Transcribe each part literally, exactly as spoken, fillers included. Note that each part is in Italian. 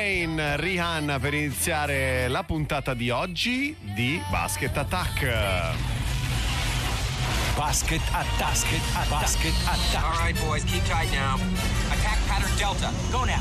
Train, Rihanna, per iniziare la puntata di oggi di Basket Attack. Basket Attack. Basket Attack. All right, boys, keep tight now. Attack pattern Delta. Go now.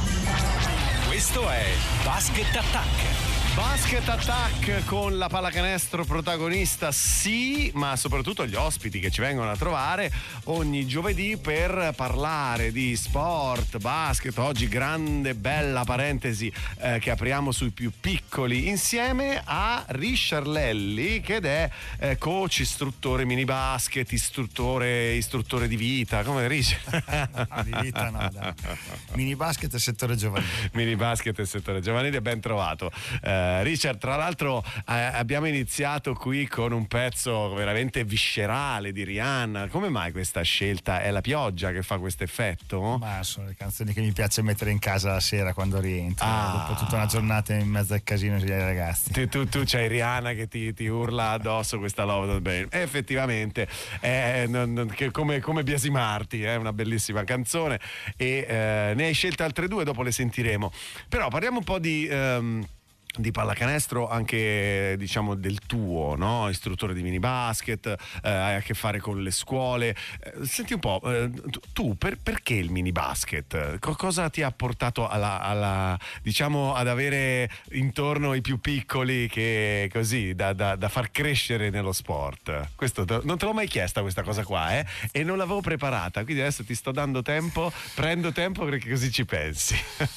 Questo è Basket Attack. Basket Attack con la pallacanestro protagonista, sì, ma soprattutto gli ospiti che ci vengono a trovare ogni giovedì per parlare di sport, basket. Oggi grande bella parentesi eh, che apriamo sui più piccoli insieme a Richard Lelli, che è eh, coach, istruttore mini basket, istruttore, istruttore di vita. Come Richard? No, di vita no, dai. Mini basket e settore giovanile. Mini basket e settore giovanile, ben trovato. Eh, Richard, tra l'altro eh, abbiamo iniziato qui con un pezzo veramente viscerale di Rihanna. Come mai questa scelta? È la pioggia che fa questo effetto? Ma sono le canzoni che mi piace mettere in casa la sera quando rientro, ah. dopo tutta una giornata in mezzo al casino dei ragazzi. Tu, tu, tu c'hai Rihanna che ti, ti urla addosso questa Love Bene. Effettivamente è non, non, che come, come biasimarti, è una bellissima canzone e eh, ne hai scelte altre due, dopo le sentiremo. Però parliamo un po' di um, di pallacanestro, anche diciamo del tuo, no? Istruttore di mini basket, eh, hai a che fare con le scuole. Eh, senti un po', eh, tu per, perché il mini basket? Co- cosa ti ha portato alla, alla, diciamo, ad avere intorno i più piccoli che così da, da, da far crescere nello sport? Questo te, non te l'ho mai chiesta questa cosa qua, eh? E non l'avevo preparata, quindi adesso ti sto dando tempo, prendo tempo perché così ci pensi.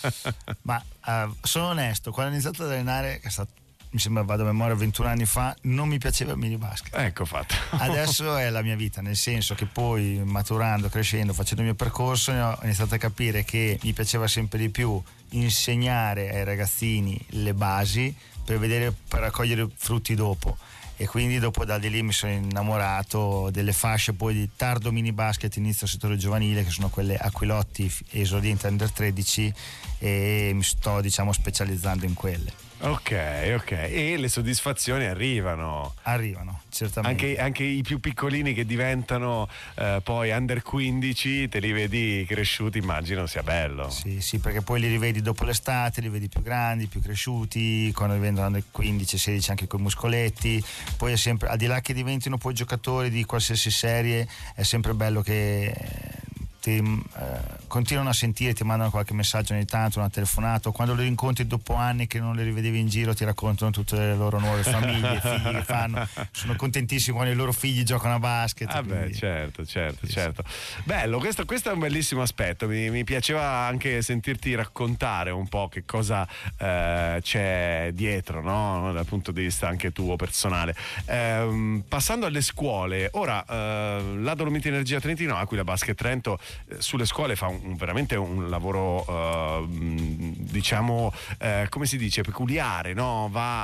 Ma uh, sono onesto, quando ho iniziato ad allenare, che è stato, mi sembra vado a memoria, ventuno anni fa, non mi piaceva il mini basket. Ecco fatto. Adesso è la mia vita, nel senso che poi maturando, crescendo, facendo il mio percorso, ho iniziato a capire che mi piaceva sempre di più insegnare ai ragazzini le basi per vedere, per raccogliere frutti dopo. E quindi dopo da di lì mi sono innamorato delle fasce poi di tardo mini basket, inizio settore giovanile, che sono quelle Aquilotti, esordienti under tredici, e mi sto diciamo specializzando in quelle. Ok, ok. E le soddisfazioni arrivano. Arrivano, certamente. Anche, anche i più piccolini che diventano eh, poi under quindici, te li vedi cresciuti, immagino sia bello. Sì, sì, perché poi li rivedi dopo l'estate, li vedi più grandi, più cresciuti, quando diventano under quindici sedici anche con i muscoletti. Poi è sempre, al di là che diventino poi giocatori di qualsiasi serie, è sempre bello che ti eh, continuano a sentire, ti mandano qualche messaggio ogni tanto, una telefonata, quando li rincontri dopo anni che non li rivedevi in giro ti raccontano tutte le loro nuove famiglie, figli che fanno, sono contentissimi quando i loro figli giocano a basket. Ah beh, quindi... certo, certo, sì, certo. Sì. Bello, questo, questo è un bellissimo aspetto, mi, mi piaceva anche sentirti raccontare un po' che cosa eh, c'è dietro, no? Dal punto di vista anche tuo personale. Eh, passando alle scuole, ora eh, la Dolomiti Energia Trentino, Aquila Basket Trento, sulle scuole fa un, veramente un lavoro uh, diciamo uh, come si dice, peculiare, no?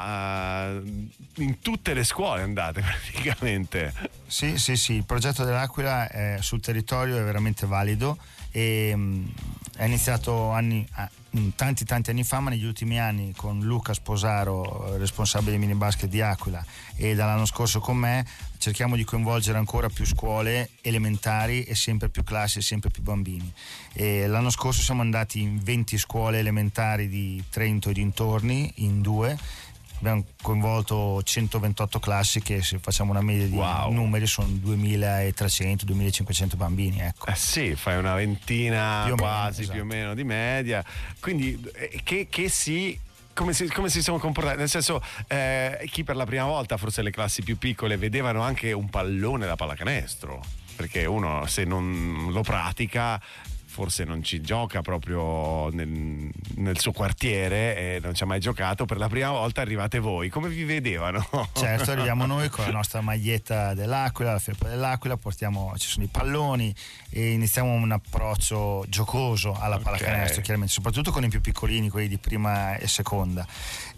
Va uh, in tutte le scuole andate praticamente. Sì, sì, sì, il progetto dell'Aquila è, sul territorio è veramente valido e um, è iniziato anni, uh, tanti tanti anni fa, ma negli ultimi anni con Luca Sposaro, responsabile mini basket di Aquila, e dall'anno scorso con me cerchiamo di coinvolgere ancora più scuole elementari e sempre più classi e sempre più bambini. E l'anno scorso siamo andati in venti scuole elementari di Trento e dintorni, in due. Abbiamo coinvolto centoventotto classi, che se facciamo una media di wow. numeri sono duemilatrecento duemilacinquecento bambini, ecco. Eh sì, fai una ventina più quasi, meno, esatto. più o meno di media, quindi eh, che, che si... Come si, come si sono comportati? Nel senso, eh, chi per la prima volta, forse le classi più piccole, vedevano anche un pallone da pallacanestro, perché uno se non lo pratica forse non ci gioca proprio nel, nel suo quartiere e non ci ha mai giocato. Per la prima volta arrivate voi, come vi vedevano? Certo, arriviamo noi con la nostra maglietta dell'Aquila, la felpa dell'Aquila, portiamo, ci sono i palloni e iniziamo un approccio giocoso alla okay. pallacanestro, chiaramente, soprattutto con i più piccolini, quelli di prima e seconda.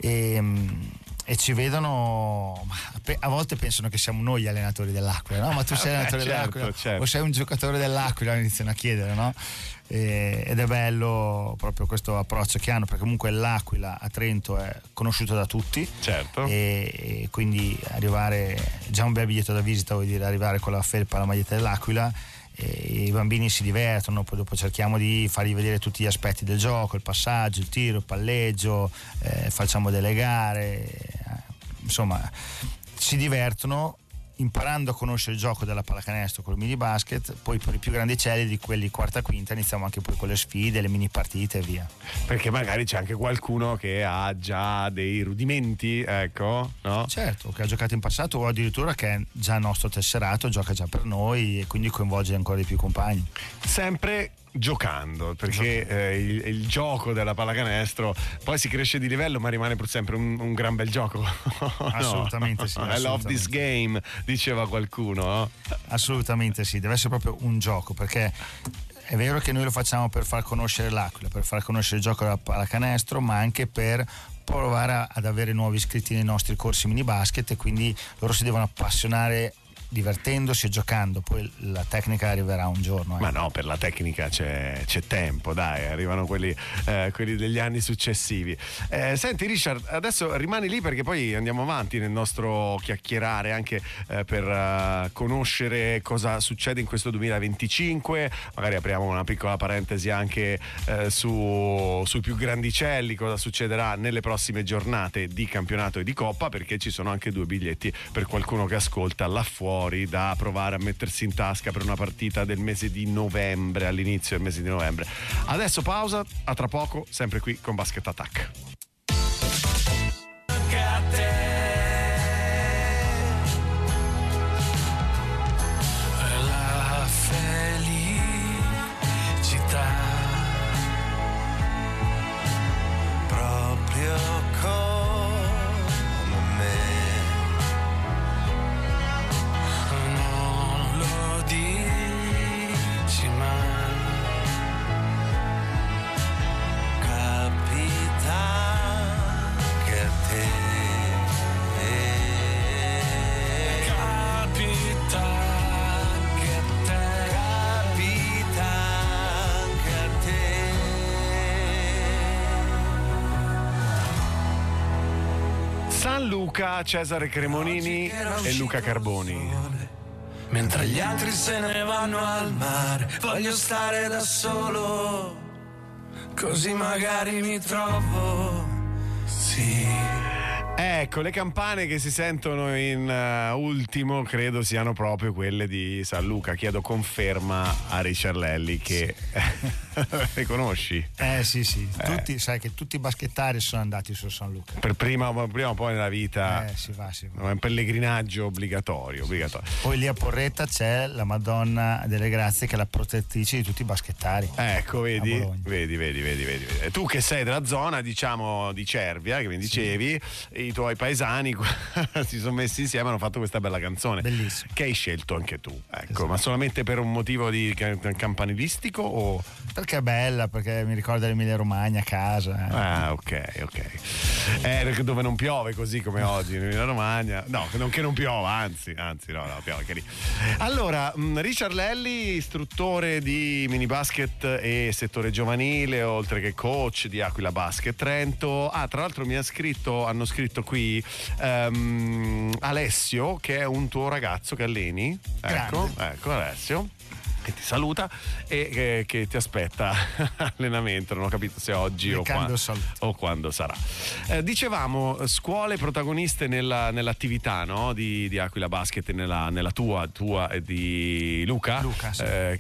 E, e ci vedono, a volte pensano che siamo noi gli allenatori dell'Aquila, no? Ma tu sei allenatore certo, dell'Aquila certo. o sei un giocatore dell'Aquila? Iniziano a chiedere, no? E, ed è bello proprio questo approccio che hanno, perché comunque l'Aquila a Trento è conosciuto da tutti, certo. e, e quindi arrivare, già un bel biglietto da visita vuol dire arrivare con la felpa, la maglietta dell'Aquila, e i bambini si divertono, poi dopo cerchiamo di fargli vedere tutti gli aspetti del gioco, il passaggio, il tiro, il palleggio, eh, facciamo delle gare, eh, insomma si divertono imparando a conoscere il gioco della pallacanestro col mini basket. Poi per i più grandicelli, di quelli quarta quinta, iniziamo anche poi con le sfide, le mini partite e via. Perché magari c'è anche qualcuno che ha già dei rudimenti, ecco, no? Certo, che ha giocato in passato o addirittura che è già nostro tesserato, gioca già per noi e quindi coinvolge ancora di più compagni. Sempre giocando, perché eh, il, il gioco della pallacanestro poi si cresce di livello ma rimane pur sempre un, un gran bel gioco. Assolutamente no? sì, I love this game, diceva qualcuno, no? Assolutamente sì, deve essere proprio un gioco, perché è vero che noi lo facciamo per far conoscere l'Aquila, per far conoscere il gioco della pallacanestro, ma anche per provare ad avere nuovi iscritti nei nostri corsi mini basket, e quindi loro si devono appassionare divertendosi e giocando. Poi la tecnica arriverà un giorno, eh. Ma no, per la tecnica c'è, c'è tempo, dai, arrivano quelli, eh, quelli degli anni successivi. Eh, senti Richard, adesso rimani lì perché poi andiamo avanti nel nostro chiacchierare anche eh, per uh, conoscere cosa succede in questo duemilaventicinque, magari apriamo una piccola parentesi anche eh, su, sui più grandicelli, cosa succederà nelle prossime giornate di campionato e di coppa, perché ci sono anche due biglietti per qualcuno che ascolta là fuori da provare a mettersi in tasca per una partita del mese di novembre, all'inizio del mese di novembre. Adesso pausa, a tra poco, sempre qui con Basket Attack. La felicità proprio come me. Non lo dici mai, capita che a te, capita che a te, capita che a te. San Luca, Cesare Cremonini e Luca Carboni. Mentre gli altri se ne vanno al mare, voglio stare da solo, così magari mi trovo, sì. Ecco, le campane che si sentono in uh, ultimo credo siano proprio quelle di San Luca. Chiedo conferma a Ricciarlelli che le conosci. Eh sì sì, Eh. tutti, sai che tutti i baschettari sono andati su San Luca. Per prima, prima o poi nella vita Eh si va, si va. è un pellegrinaggio obbligatorio, obbligatorio. Poi lì a Porretta c'è la Madonna delle Grazie, che è la protettrice di tutti i baschettari. Ecco, vedi, A Bologna. vedi, vedi, vedi, vedi, vedi. Tu che sei della zona, diciamo, di Cervia, che mi dicevi, i tuoi paesani si sono messi insieme e hanno fatto questa bella canzone. Bellissimo. Che hai scelto anche tu, ecco, Esatto. ma solamente per un motivo di ca- campanilistico o... Perché è bella, perché mi ricorda l'Emilia Romagna a casa. eh. Ah, ok, ok. Eh, dove non piove così come oggi in Emilia Romagna. No, non che non piova, anzi, anzi, no, no, piove anche lì. Allora, mh, Ricciarlelli, istruttore di mini basket e settore giovanile, oltre che coach di Aquila Basket Trento. Ah, tra l'altro mi ha scritto, hanno scritto qui ehm, Alessio, che è un tuo ragazzo che alleni. Ecco, Grande. ecco Alessio, che ti saluta e che, che ti aspetta allenamento. Non ho capito se oggi o, Ricambio qua- saluto. o quando sarà. Eh, dicevamo, scuole protagoniste nella, nell'attività, no? di, di Aquila Basket, nella, nella tua, tua e di Luca, Luca, sì. eh,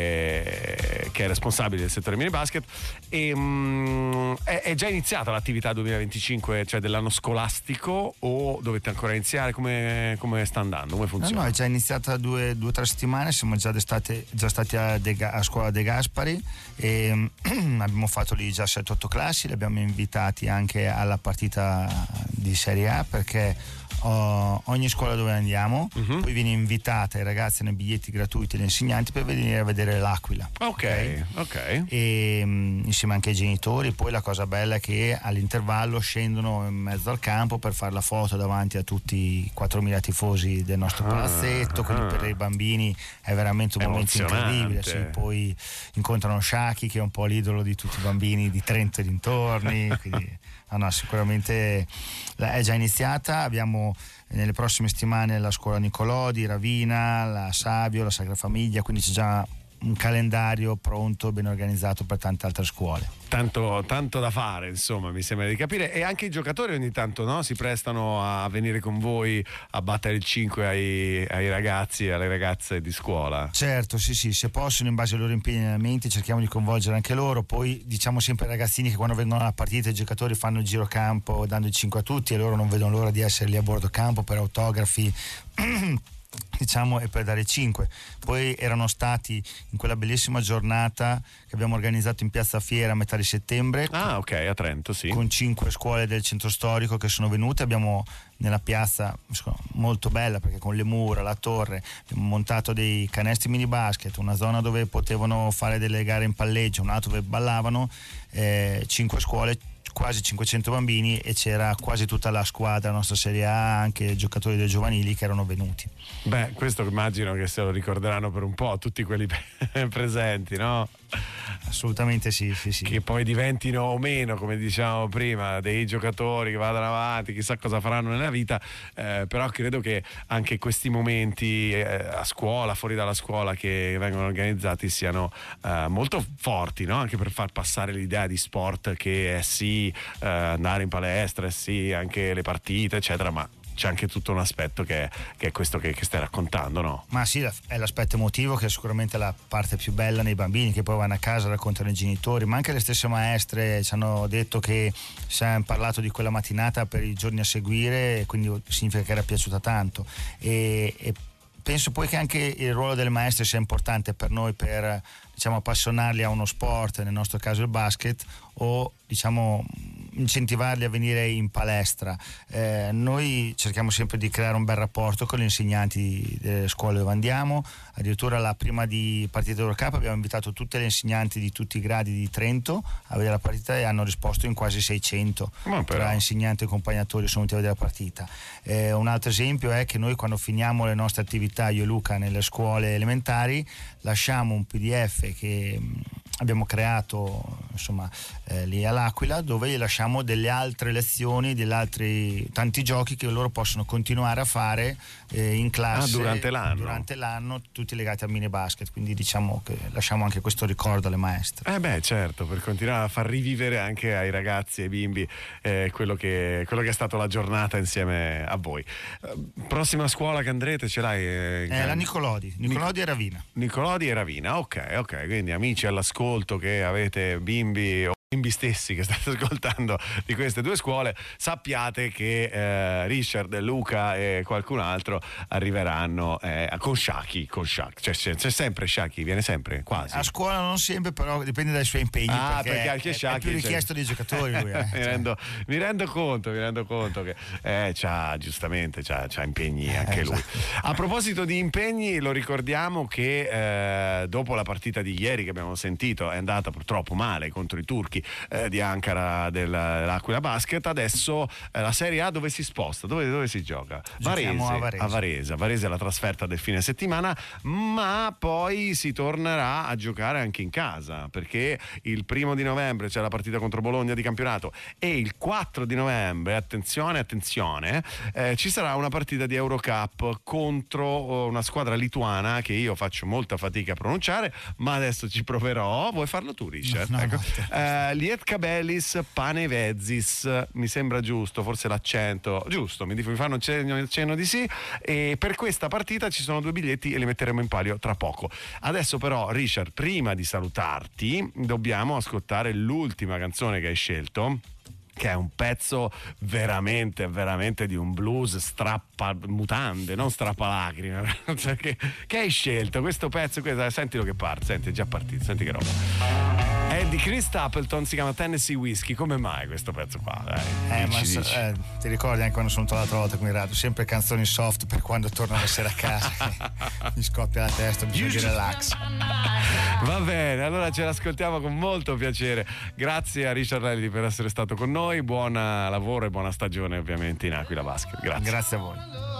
che, che è responsabile del settore mini basket. E, mm, è, è già iniziata l'attività duemilaventicinque, cioè dell'anno scolastico, o dovete ancora iniziare? Come, come sta andando? Come No, funziona? no, è già iniziata due o tre settimane, siamo già, d'estate, già stati a, De Ga- a scuola De Gaspari e abbiamo fatto lì già sette otto classi, li abbiamo invitati anche alla partita di Serie A, perché oh, ogni scuola dove andiamo Mhm. poi viene invitata ai ragazzi, nei biglietti gratuiti, agli insegnanti, per venire a vedere l'Aquila. Ok, ok. E mh, insieme anche ai genitori. Poi la cosa bella è che all'intervallo scendono in mezzo al campo per fare la foto davanti a tutti i quattromila tifosi del nostro Ah, palazzetto, quindi ah. per i bambini è veramente un momento Emozionante. incredibile. Sì, poi incontrano Shaki, che è un po' l'idolo di tutti i bambini di Trento e dintorni, quindi no, no, sicuramente la- è già iniziata. Abbiamo nelle prossime settimane la scuola Nicolodi, Ravina, la Savio, la Sacra Famiglia, quindi c'è già un calendario pronto, ben organizzato per tante altre scuole. Tanto, tanto da fare, insomma, mi sembra di capire. E anche i giocatori ogni tanto, no, si prestano a venire con voi a battere il cinque ai, ai ragazzi e alle ragazze di scuola. Certo, sì sì, se possono, in base ai loro impegni e allenamenti, cerchiamo di coinvolgere anche loro. Poi diciamo sempre ai ragazzini che quando vengono alla partita i giocatori fanno il giro campo dando il cinque a tutti, e loro non vedono l'ora di essere lì a bordo campo per autografi diciamo, e per dare cinque. Poi erano stati in quella bellissima giornata che abbiamo organizzato in Piazza Fiera a metà di settembre. Ah, ok, a Trento, sì. Con cinque scuole del centro storico che sono venute. Abbiamo nella piazza molto bella, perché con le mura, la torre, abbiamo montato dei canestri mini basket, una zona dove potevano fare delle gare in palleggio, un'altra dove ballavano, eh, cinque scuole, quasi cinquecento bambini, e c'era quasi tutta la squadra, la nostra Serie A, anche giocatori dei giovanili che erano venuti. Beh, questo immagino che se lo ricorderanno per un po' tutti quelli presenti, no? Assolutamente sì, sì, sì. Che poi diventino o meno, come diciamo prima, dei giocatori che vadano avanti, chissà cosa faranno nella vita, eh, però credo che anche questi momenti eh, a scuola, fuori dalla scuola, che vengono organizzati siano eh, molto forti, no? Anche per far passare l'idea di sport che è sì eh, andare in palestra, è sì anche le partite, eccetera, ma c'è anche tutto un aspetto che è, che è questo che, che stai raccontando, no? Ma sì, è l'aspetto emotivo, che è sicuramente la parte più bella nei bambini, che poi vanno a casa, raccontano ai genitori, ma anche le stesse maestre ci hanno detto che si è parlato di quella mattinata per i giorni a seguire, e quindi significa che era piaciuta tanto. E, e penso poi che anche il ruolo delle maestre sia importante per noi, per diciamo appassionarli a uno sport, nel nostro caso il basket, o diciamo incentivarli a venire in palestra. Eh, noi cerchiamo sempre di creare un bel rapporto con gli insegnanti delle scuole dove andiamo. Addirittura la prima di partita Eurocup abbiamo invitato tutte le insegnanti di tutti i gradi di Trento a vedere la partita, e hanno risposto in quasi seicento tra insegnanti e accompagnatori sono venuti a vedere la partita. Eh, un altro esempio è che noi, quando finiamo le nostre attività, io e Luca, nelle scuole elementari, lasciamo un P D F che mh, abbiamo creato insomma eh, lì all'Aquila, dove gli lasciamo delle altre lezioni, degli altri tanti giochi che loro possono continuare a fare eh, in classe ah, durante l'anno. durante l'anno, tutti legati al mini basket. Quindi diciamo che lasciamo anche questo ricordo alle maestre. Eh beh, certo, per continuare a far rivivere anche ai ragazzi e ai bimbi eh, quello, che, quello che è stato la giornata insieme a voi. Prossima scuola che andrete ce l'hai? Eh, eh, la Nicolodi Nicolodi Nic- e Ravina. Nicolodi e Ravina, ok, ok, quindi amici all'ascolto che avete bimbi o bimbi stessi che state ascoltando di queste due scuole, sappiate che eh, Richard, Luca e qualcun altro arriveranno eh, con Shaki, con Shaki. Cioè, c'è, c'è sempre Shaki, viene sempre, quasi. A scuola non sempre, però dipende dai suoi impegni, ah, perché, perché anche è, Shaki, è più richiesto cioè... dei giocatori lui, eh. mi, rendo, mi rendo conto, mi rendo conto che eh, c'ha, giustamente c'ha, c'ha impegni anche lui. A proposito di impegni, lo ricordiamo che eh, dopo la partita di ieri che abbiamo sentito, è andata purtroppo male contro i turchi eh, di Ankara dell'Aquila Basket, adesso eh, la Serie A dove si sposta? Dove, dove si gioca? Varese, a Varese. a Varese. A Varese è la trasferta del fine settimana, ma poi si tornerà a giocare anche in casa, perché il primo di novembre c'è la partita contro Bologna di campionato, e il quattro di novembre, attenzione, attenzione, eh, ci sarà una partita di Eurocup contro una squadra lituana che io faccio molta fatica a pronunciare, ma adesso ci proverò. Vuoi farlo tu, Richard? No, no, ecco. no. eh, Lietkabelis Panevezis, mi sembra giusto, forse l'accento giusto, mi, mi fanno cenno, cenno di sì, e per questa partita ci sono due biglietti e li metteremo in palio tra poco. Adesso però, Richard, prima di salutarti dobbiamo ascoltare l'ultima canzone che hai scelto, che è un pezzo veramente, veramente di un blues strappa mutande, non strappa lacrime. Cioè, che, che hai scelto questo pezzo? Questo, sentilo che parte, senti, è già partito, senti che roba. È di Chris Stapleton, si chiama Tennessee Whiskey. Come mai questo pezzo qua? Dai, eh, dici, ma dici. Eh, ti ricordi anche quando sono tornato l'altra volta qui in radio? Sempre canzoni soft per quando torno la sera a casa. Mi scoppia la testa, bisogna di relax. Va bene, allora ce l'ascoltiamo con molto piacere. Grazie a Richard Lelli per essere stato con noi. Buon lavoro e buona stagione ovviamente in Aquila Basket. Grazie. Grazie a voi.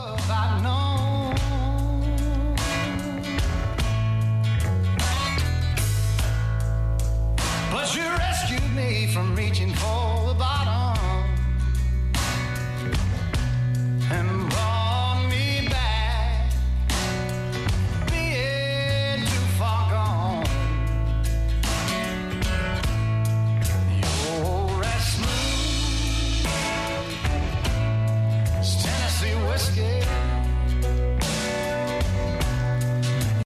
But you rescued me from reaching for the bottom and brought me back, being too far gone. easy whiskey.